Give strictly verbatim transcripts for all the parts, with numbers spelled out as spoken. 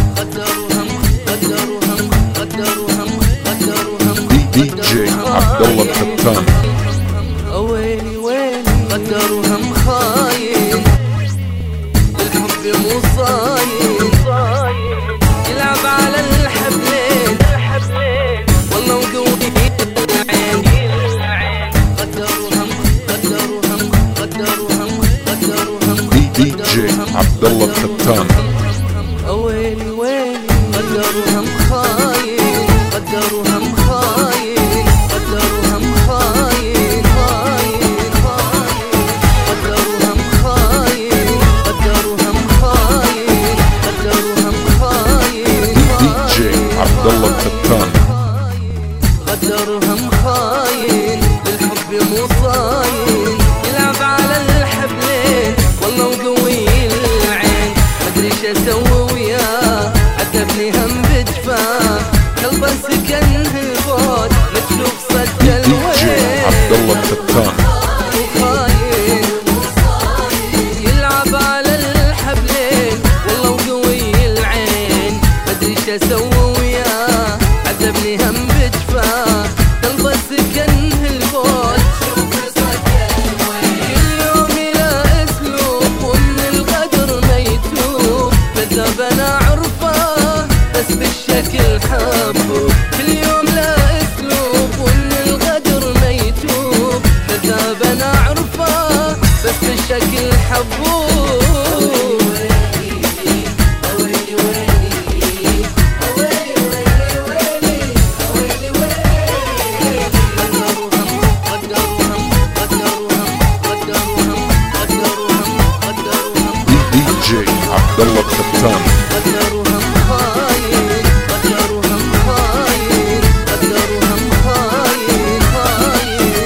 دي جي عبد الله الفتان. ويلي ويلي قدر وهم خاين، الحب مو صاين، يلعب على الحبلين والله وقوي العين. قدر وهم قدر وهم قدر وهم قدر وهم دي جي عبد الله الفتان. ويلي ويلي قدر وهم خاين، قدر وهم خاين، قدر وهم خاين، خاين خاين، قدر وهم خاين، قدر وهم خاين، قدر وهم خاين. دي جي عبد الله الفتان. قدر وهم خاين، الحب مو صاين، يلعب على الحبلين والله وقوي العين. مدري ايش اسوي وياه، عذبني هم بجفاه، قلبه سكن هبوط مكشوف صد الوين. دي جي عبد الله الفتان. وخاين يلعب على الحبلين والله وقوي العين. مدري ايش اسوي وياه، عذبني هم بجفاه، قلبه سكن هالبوت. كل يوم لا اسلوب ومن الغدر ما يتوب، كذاب انا عرفه بس بالشكل حبه. كل يوم لا اسلوب ومن الغدر ما يتوب، كذاب انا عرفه بس بالشكل حبه. دي جي عبد الله الفتان. قدر وهم خاين، قدر وهم خاين، قدر وهم خاين، خاين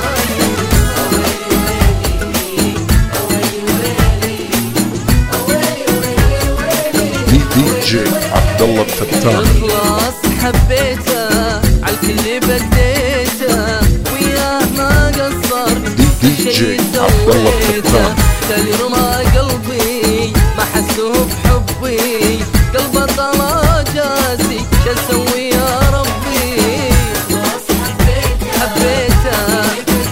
خاين. دي جي عبد الله الفتان. خلاص حبيته عالكل بديته، وياه ما قصر دي جي عبد الله الفتان. تالي رمى قلبي ما حسه بحبي، قلبه طلع جاسي شسوي يا ربي. خلاص حبيته حبيته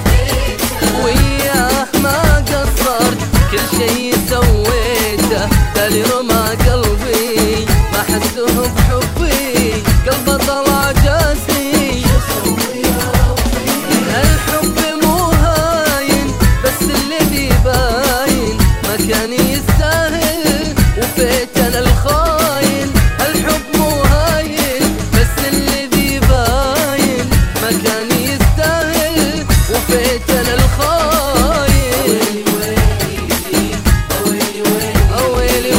وياه ما قصرت، كل شي سويته، تالي رمى قلبي ما حسه بحبي، قلبه طلع جاسي. الحب مو هاين بس الذي باين، ما كان يستاهل وفيت انا الخاين. الحب مو هاين بس الذي باين، ما كان يستاهل وفيت انا الخاين. ويلي ويلي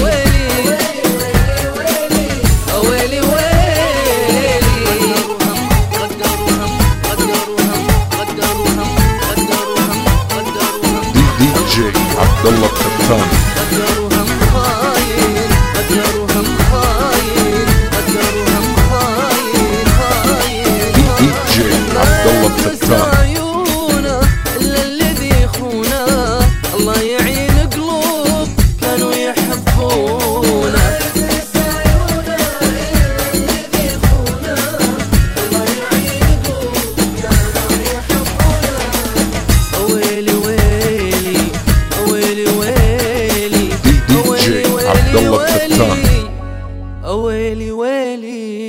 ويلي ويلي. قدر وهم قدر وهم قدر وهم قدر وهم قدر وهم. دي جي عبد الله الفتان. قدر وهم خاين، قدر وهم خاين، قدر وهم خاين، خاين. دي جي عبد الله الفتان. عيونه الا الذي يخونه، الله يعين قلوب كانوا يحبونه. ويلي ويلي ويلي ويلي دي جي عبد الله الفتان. ويلي ويلي